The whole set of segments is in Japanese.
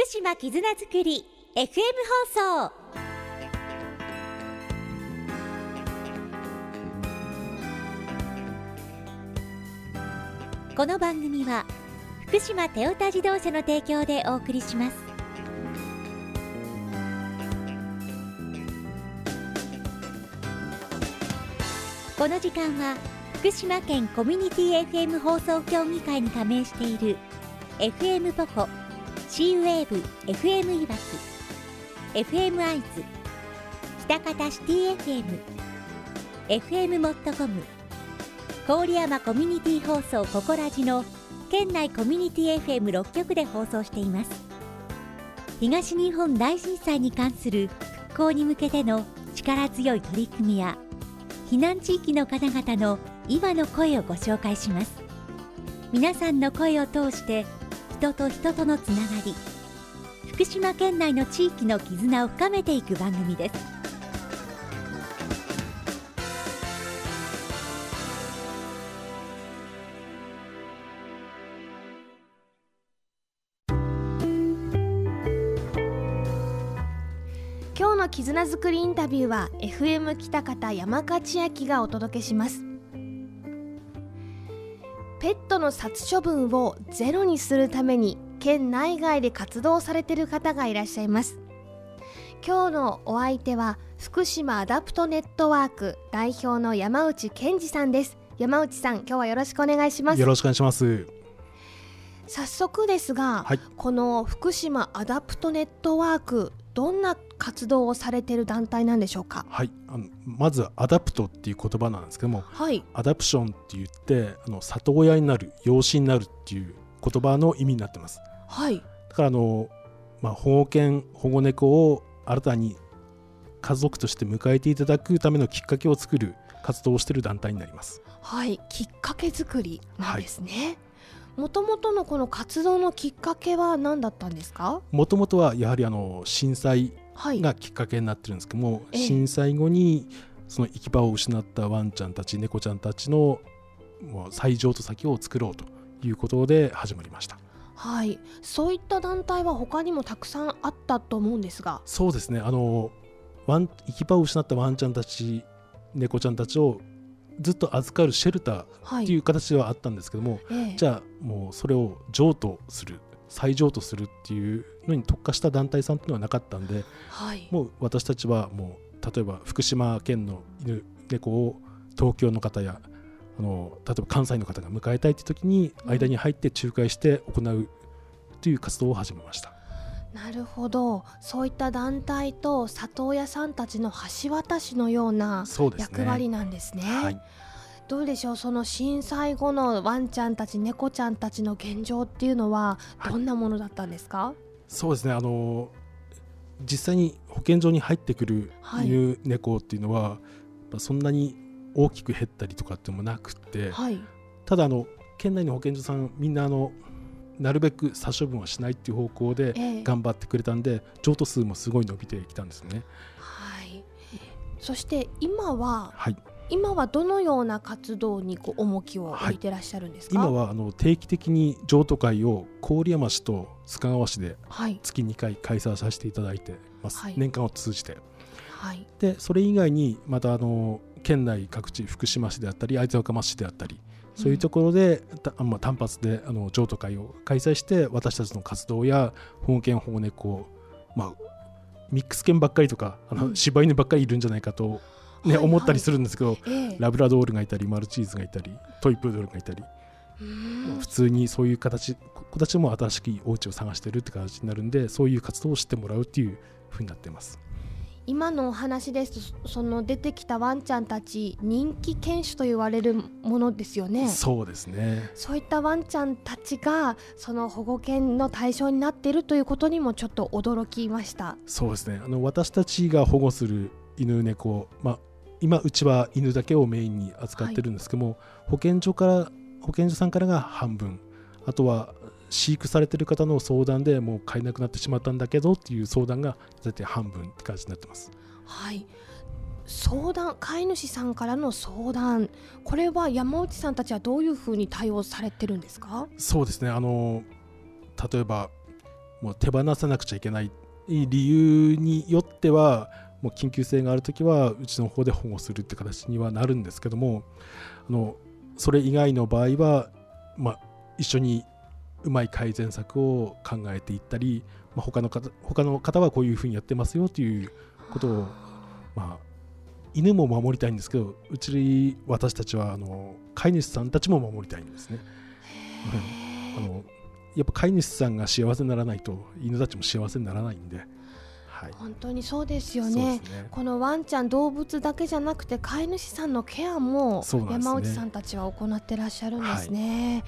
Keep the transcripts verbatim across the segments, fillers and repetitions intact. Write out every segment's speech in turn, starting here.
福島絆づくり エフエム 放送。この番組は福島トヨタ自動車の提供でお送りします。この時間は福島県コミュニティ エフエム 放送協議会に加盟している エフエム ポコ、シーウェーブ エフエム いわき、エフエム 会津、喜多方シティ エフエム、エフエム モットコム、郡山コミュニティ放送ココラジの県内コミュニティ エフエムろっ 局で放送しています。東日本大震災に関する復興に向けての力強い取り組みや避難地域の方々の今の声をご紹介します。皆さんの声を通して人と人とのつながり、福島県内の地域の絆を深めていく番組です。 今日の絆づくりインタビューは エフエム 喜多方山勝千秋がお届けします。ペットの殺処分をゼロにするために県内外で活動されている方がいらっしゃいます。今日のお相手は福島アダプトネットワーク代表の山内健二さんです。山内さん、今日はよろしくお願いします。 よろしくお願いします。 早速ですが、はい、この福島アダプトネットワーク、どんな活動をされている団体なんでしょうか。 はい、あのまずアダプトっていう言葉なんですけども、はい、アダプションって言ってあの里親になる、養子になるっていう言葉の意味になってます。はい、だからあの、まあ、保護犬保護猫を新たに家族として迎えていただくためのきっかけを作る活動をしている団体になります。 はい、きっかけ作りなんですね。もともとのこの活動のきっかけは何だったんですか。 もともとはやはりあの震災がきっかけになってるんですけども、はい、震災後にその行き場を失ったワンちゃんたち、猫ちゃんたちのもう再譲渡先を作ろうということで始まりました。 はい、そういった団体は他にもたくさんあったと思うんですが。 そうですね、あのワン行き場を失ったワンちゃんたち、猫ちゃんたちをずっと預かるシェルターっていう形ではあったんですけども、はい、じゃあもうそれを譲渡する、再譲渡するっていうのに特化した団体さんっていうのはなかったんで、はい、もう私たちはもう例えば福島県の犬猫を東京の方やあの例えば関西の方が迎えたいという時に間に入って仲介して行うという活動を始めました。 なるほど、そういった団体と里親さんたちの橋渡しのような役割なんですね。はい、どうでしょう、その震災後のワンちゃんたち猫ちゃんたちの現状っていうのはどんなものだったんですか。はい、 そうですね、あの実際に保健所に入ってくる犬、はい、猫っていうのはそんなに大きく減ったりとかってもなくて、はい、ただあの県内の保健所さんみんなあのなるべく殺処分はしないっていう方向で頑張ってくれたんで、えー、譲渡数もすごい伸びてきたんですね。 はい、そして今は、はい、今はどのような活動にこう重きを置いてらっしゃるんですか。 はい、今はあの定期的に譲渡会を郡山市と須賀川市で月にかい開催させていただいてます。はい、年間を通じて。はい、でそれ以外にまたあの県内各地、福島市であったり会津若松市であったり、そういうところで、うんまあ、単発であの譲渡会を開催して私たちの活動や保護犬保護猫、まあ、ミックス犬ばっかりとかあの、うん、柴犬ばっかりいるんじゃないかと、ねはいはい、思ったりするんですけど、えー、ラブラドールがいたりマルチーズがいたりトイプードルがいたり、普通にそういう形子たちも新しいお家を探しているって形になるんで、そういう活動を知ってもらうっていう風になっています。 今のお話ですと、その出てきたワンちゃんたち人気犬種と言われるものですよね。 そうですね。 そういったワンちゃんたちがその保護犬の対象になっているということにもちょっと驚きました。 そうですね、あの私たちが保護する犬猫、まあ、今うちは犬だけをメインに扱ってるんですけども、はい、保健所から保健所さんからが半分、あとは飼育されている方の相談でもう飼えなくなってしまったんだけどっていう相談が大体半分って感じになってます。 はい、相談、飼い主さんからの相談、これは山内さんたちはどういうふうに対応されてるんですか。 そうですね、あの例えばもう手放さなくちゃいけない理由によってはもう緊急性があるときはうちの方で保護するって形にはなるんですけども、あのそれ以外の場合は、まあ、一緒にうまい改善策を考えていったり、まあ、他の方、他の方はこういうふうにやってますよということを、まあ、犬も守りたいんですけど、うち私たちはあの飼い主さんたちも守りたいんですね。あのやっぱ飼い主さんが幸せにならないと犬たちも幸せにならないんで、はい、 本当にそうですよ ね, ですね。このワンちゃん動物だけじゃなくて飼い主さんのケアも山内さんたちは行ってらっしゃるんですね。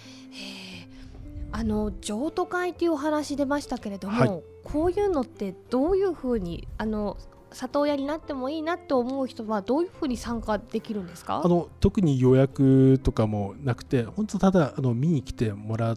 あの譲渡会というお話出ましたけれども、はい、こういうのってどういうふうにあの里親になってもいいなと思う人はどういうふうに参加できるんですか？ あの特に予約とかもなくて、本当ただあの見に来てもらって、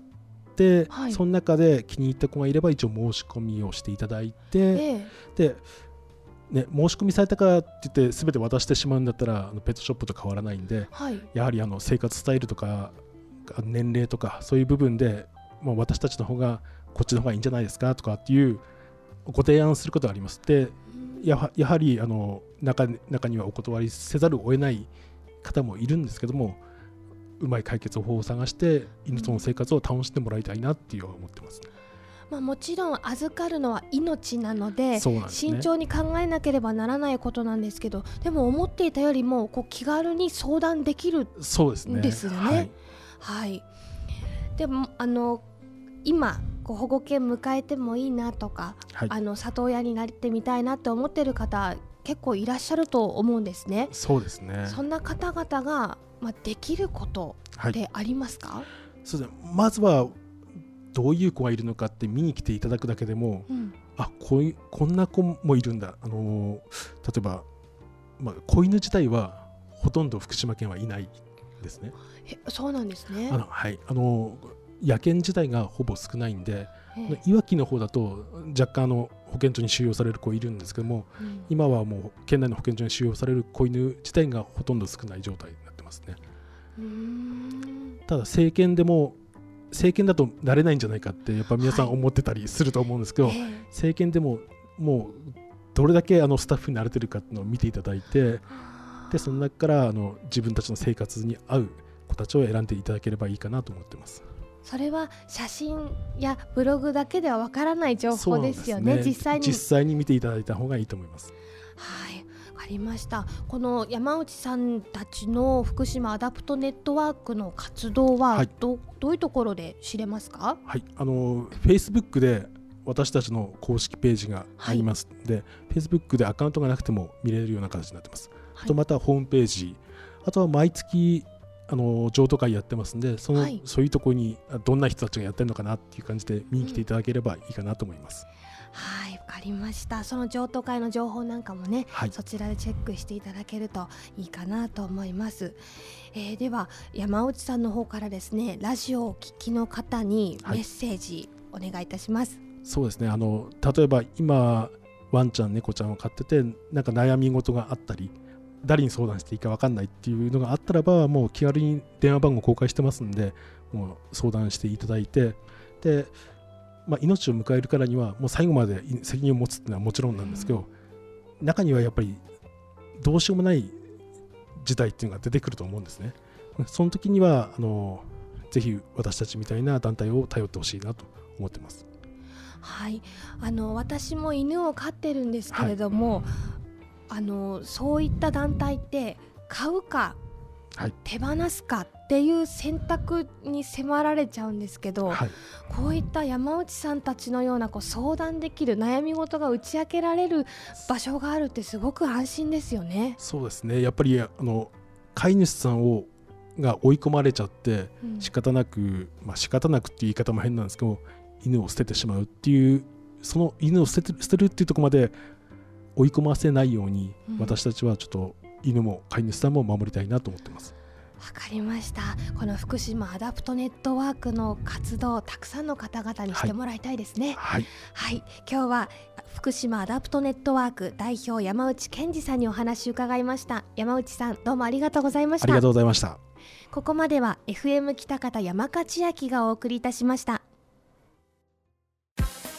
はい、その中で気に入った子がいれば一応申し込みをしていただいて、ええ、でね、申し込みされたからって言って全て渡してしまうんだったらあのペットショップと変わらないんで、はい、やはりあの生活スタイルとか年齢とかそういう部分で、まあ、私たちの方がこっちの方がいいんじゃないですかとかっていうご提案することがあります。でや は, やはりあの 中, 中にはお断りせざるを得ない方もいるんですけども、うまい解決法を探して犬との生活を楽しんでもらいたいなっていう思ってます、ね。 まあ、もちろん預かるのは命なの で, で、ね、慎重に考えなければならないことなんですけど、でも思っていたよりもこう気軽に相談できるんですよね。ですね、はい、はい、でもあの今こう保護犬迎えてもいいなとか、はい、あの里親になってみたいなって思ってる方結構いらっしゃると思うんですね。 そうですね。 そんな方々が、まあ、できることってありますか？はい、 そうですね、まずはどういう子がいるのかって見に来ていただくだけでも、うん、あ こ, ういうこんな子もいるんだ、あの例えば、まあ、子犬自体はほとんど福島県はいないですね。 えそうなんですね。 あの、はい、あの野犬自体がほぼ少ないんで、いわきの方だと若干あの保健所に収容される子いるんですけども、うん、今はもう県内の保健所に収容される子犬自体がほとんど少ない状態になってますね。うーん、ただ成犬でも成犬だとなれないんじゃないかってやっぱ皆さん思ってたりすると思うんですけど、はい、成犬でももうどれだけあのスタッフに慣れてるかっていうのを見ていただいて、でその中からあの自分たちの生活に合う子たちを選んでいただければいいかなと思ってます。 それは写真やブログだけではわからない情報ですよね。実際に実際に見ていただいた方がいいと思います。 はい、わかりました。この山内さんたちの福島アダプトネットワークの活動は ど,、はい、どういうところで知れますか？ はい、あの Facebook で私たちの公式ページがありますので、はい、Facebook でアカウントがなくても見れるような形になってます。はい、あとまたホームページ、あとは毎月あの譲渡会やってますんで、その、はい、そういうところにどんな人たちがやってるのかなっていう感じで見に来ていただければいいかなと思います。 うん、はい、わかりました。その譲渡会の情報なんかもね、はい、そちらでチェックしていただけるといいかなと思います。えー、では山内さんの方からですね、ラジオをお聞きの方にメッセージお願いいたします。はい、 そうですね、あの例えば今ワンちゃん猫ちゃんを飼っててなんか悩み事があったり、誰に相談していいか分かんないっていうのがあったらば、もう気軽に電話番号公開してますんで、もう相談していただいて、で、まあ、命を迎えるからにはもう最後まで責任を持つっていうのはもちろんなんですけど、うん、中にはやっぱりどうしようもない事態っていうのが出てくると思うんですね。その時にはあのぜひ私たちみたいな団体を頼ってほしいなと思ってます。 はい、あの私も犬を飼ってるんですけれども、はい、あのそういった団体って買うか、はい、手放すかっていう選択に迫られちゃうんですけど、はい、こういった山内さんたちのようなこう相談できる悩み事が打ち明けられる場所があるってすごく安心ですよね。 そうですね、やっぱりあの飼い主さんをが追い込まれちゃって仕方なく、うん、まあ仕方なくっていう言い方も変なんですけど、犬を捨ててしまうっていう、その犬を捨てる、捨てるっていうところまで追い込ませないように、うん、私たちはちょっと犬も飼い主さんも守りたいなと思ってます。 わかりました。この福島アダプトネットワークの活動、たくさんの方々にしてもらいたいですね。はい、はいはい、今日は福島アダプトネットワーク代表山内健二さんにお話を伺いました。山内さん、どうもありがとうございました。 ありがとうございました。 ここまでは エフエム 北方山勝明がお送りいたしました。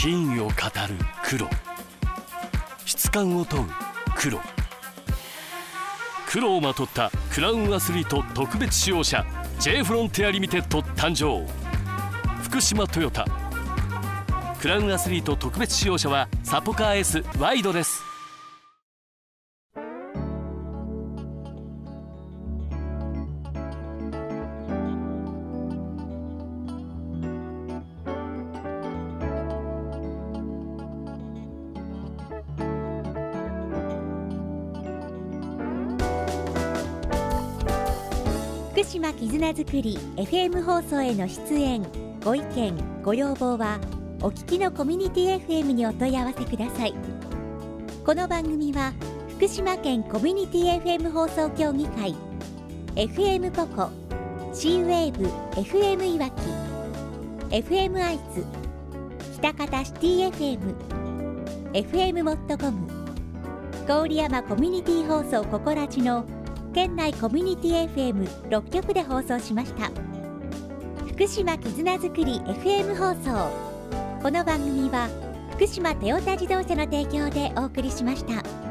品を語る黒、質感を問う黒、黒をまとったクラウンアスリート特別使用車 J フロンティアリミテッド誕生。福島トヨタクラウンアスリート特別使用車はサポカー S ワイドです。 福島絆づくり エフエム 放送への出演ご意見ご要望はお聞きのコミュニティ エフエム にお問い合わせください。この番組は福島県コミュニティ エフエム 放送協議会 エフエム ポコ C ウェーブ エフエム いわき エフエム アイツ北方シティ エフエム エフエム モットコム郡山コミュニティ放送ココラジの県内コミュニティ エフエムろっ 局で放送しました。福島絆づくり エフエム 放送。この番組は福島トヨタ自動車の提供でお送りしました。